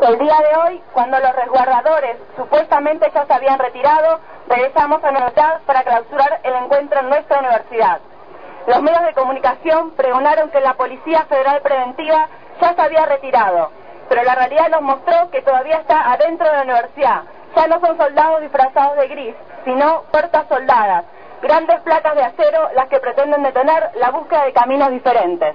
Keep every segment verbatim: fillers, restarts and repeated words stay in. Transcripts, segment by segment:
El día de hoy, cuando los resguardadores supuestamente ya se habían retirado, regresamos a la universidad para clausurar el encuentro en nuestra universidad. Los medios de comunicación pregonaron que la Policía Federal Preventiva ya se había retirado, pero la realidad nos mostró que todavía está adentro de la universidad. Ya no son soldados disfrazados de gris, sino puertas soldadas, grandes placas de acero las que pretenden detener la búsqueda de caminos diferentes.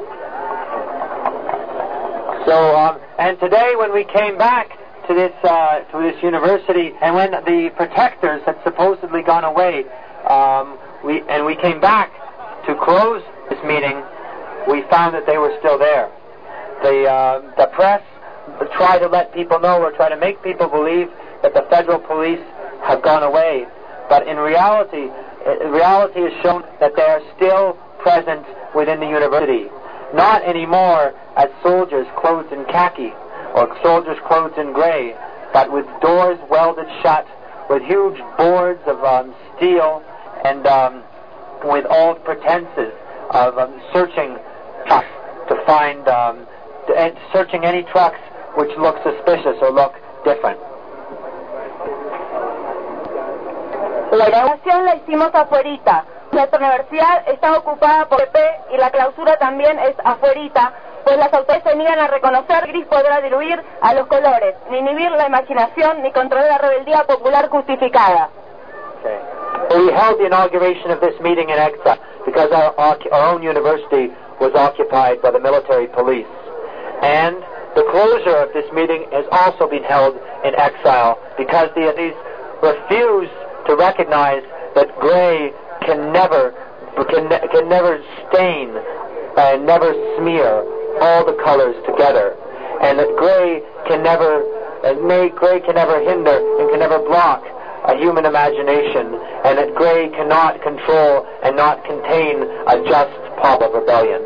So, um, and today when we came back to this uh, to this university, and when the protectors had supposedly gone away, um, we and we came back to close this meeting, we found that they were still there. The uh, the press tried to let people know, or try to make people believe that the federal police have gone away, but in reality, reality has shown that they are still present within the university. Not anymore as soldiers clothed in khaki or soldiers clothed in gray, but with doors welded shut, with huge boards of um, steel, and um, with all pretenses of um, searching trucks to find, um, to, and searching any trucks which look suspicious or look different. La inauguración la hicimos afuerita. Nuestra universidad está ocupada por P P y la clausura también es afuerita, pues las autoridades se niegan a reconocer que gris podrá diluir a los colores, ni inhibir la imaginación, ni controlar la rebeldía popular justificada. Okay. Well, we held the inauguration of this meeting in exile because our, our own university was occupied by the military police. And the closure of this meeting has also been held in exile because the these refuse to recognize that gray can never can, can never stain and never smear all the colors together, and that gray can never uh, may gray can never hinder and can never block a human imagination, and that gray cannot control and not contain a just pop of rebellion.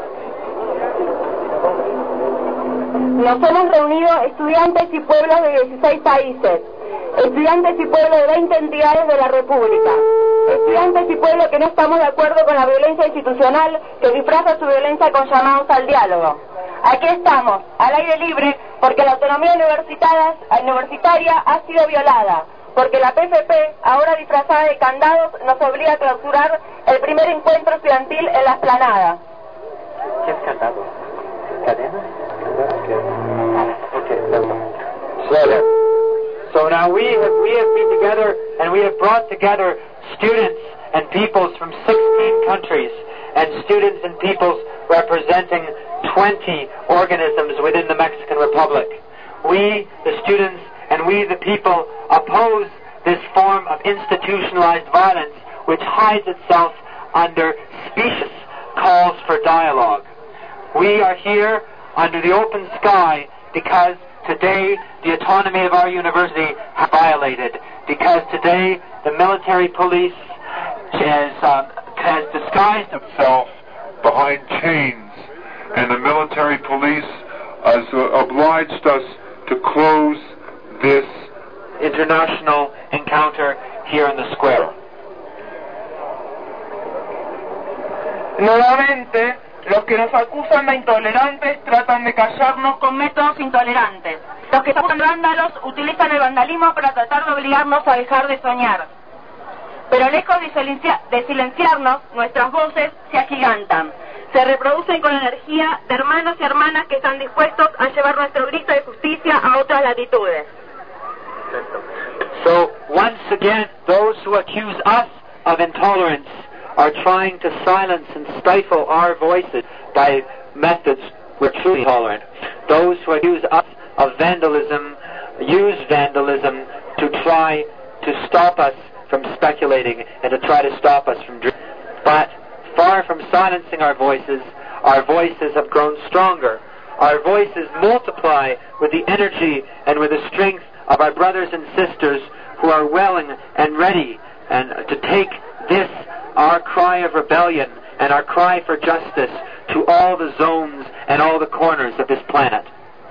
Nos hemos reunido estudiantes y pueblos de dieciséis países, estudiantes y pueblos de veinte entidades de la República, estudiantes y pueblos que no estamos de acuerdo con la violencia institucional que disfraza su violencia con llamados al diálogo. Aquí estamos, al aire libre, porque la autonomía universitaria, universitaria ha sido violada, porque la P F P, ahora disfrazada de candados, nos obliga a clausurar el primer encuentro estudiantil en la Esplanada. ¿Qué es candado? ¿Cadena? Okay, so, so now we have, we have been together and we have brought together students and peoples from sixteen countries and students and peoples representing twenty organisms within the Mexican Republic. We, the students, and we, the people, oppose this form of institutionalized violence which hides itself under specious calls for dialogue. We are here under the open sky because today the autonomy of our university has violated, because today the military police has, um, has disguised itself behind chains, and the military police has uh, obliged us to close this international encounter here in the square. Nuevamente, los que nos acusan de intolerantes tratan de callarnos con métodos intolerantes. Los que son vándalos utilizan el vandalismo para tratar de obligarnos a dejar de soñar. Pero lejos de, silencia de silenciarnos, nuestras voces se agigantan. Se reproducen con la energía de hermanos y hermanas que están dispuestos a llevar nuestro grito de justicia a otras latitudes. So, once again, those who accuse us of intolerance are trying to silence and stifle our voices by methods which are truly tolerant. Those who accuse us of vandalism use vandalism to try to stop us from speculating and to try to stop us from dreaming. But far from silencing our voices, our voices have grown stronger. Our voices multiply with the energy and with the strength of our brothers and sisters who are willing and ready and to take this, our cry of rebellion and our cry for justice, to all the zones and all the corners of this planet.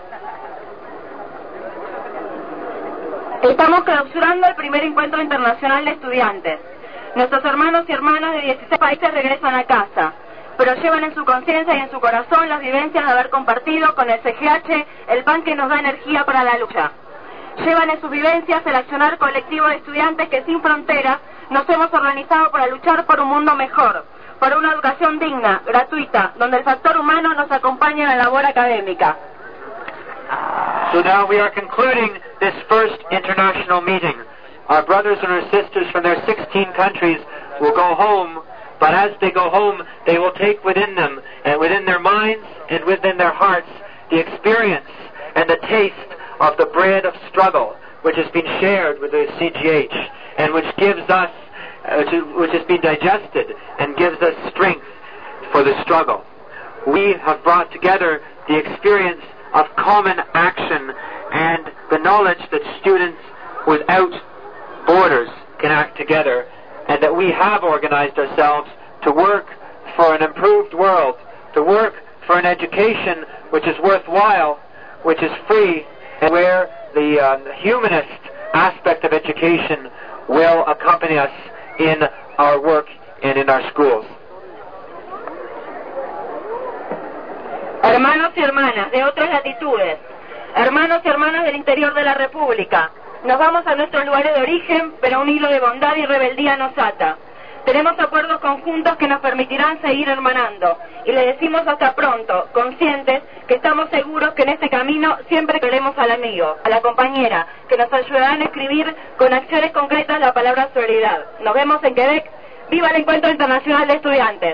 Estamos clausurando el primer encuentro internacional de estudiantes. Nuestros hermanos y hermanas de dieciséis países regresan a casa. pero llevan en su conciencia y en su corazón las vivencias de haber compartido con el C G H el pan que nos da energía para la lucha. Llevan en sus vivencias el accionar colectivo de estudiantes que sin fronteras nos hemos organizado para luchar por un mundo mejor, por una educación digna, gratuita, donde el factor humano nos acompañe en la labor académica. So now we are concluding this first international meeting. Our brothers and our sisters from their sixteen countries will go home, but as they go home, they will take within them, and within their minds and within their hearts, the experience and the taste of the bread of struggle, which has been shared with the C G H, and which gives us, uh, which, is, which has been digested, and gives us strength for the struggle. We have brought together the experience of common action and the knowledge that students without borders can act together, and that we have organized ourselves to work for an improved world, to work for an education which is worthwhile, which is free, and where the uh, humanist aspect of education will accompany us in our work and in our schools. Hermanos y hermanas de otras latitudes, hermanos y hermanas del interior de la República, nos vamos a nuestros lugares de origen, pero un hilo de bondad y rebeldía nos ata. Tenemos acuerdos conjuntos que nos permitirán seguir hermanando, y le decimos hasta pronto, conscientes que estamos seguros que en este camino siempre queremos al amigo, a la compañera, que nos ayudarán a escribir con acciones concretas la palabra solidaridad. Nos vemos en Quebec. ¡Viva el Encuentro Internacional de Estudiantes!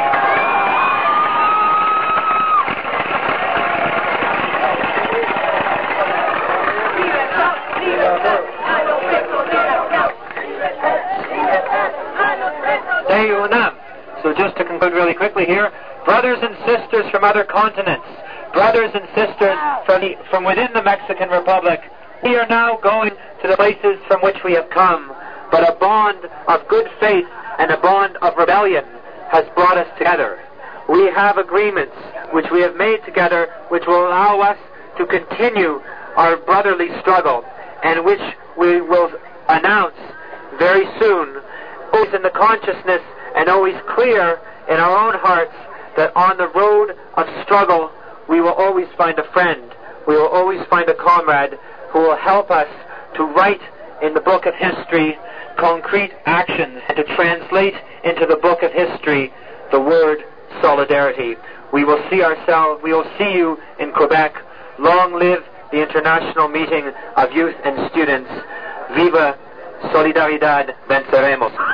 So just to conclude really quickly here, brothers and sisters from other continents, brothers and sisters from, the, from within the Mexican Republic, we are now going to the places from which we have come, but a bond of good faith and a bond of rebellion has brought us together. We have agreements which we have made together which will allow us to continue our brotherly struggle, and which we will announce very soon, always in the consciousness and always clear in our own hearts that on the road of struggle we will always find a friend, we will always find a comrade who will help us to write in the book of history concrete actions and to translate into the book of history the word solidarity. We will see ourselves, we will see you in Quebec. Long live the International Meeting of Youth and Students. Viva Solidaridad, venceremos.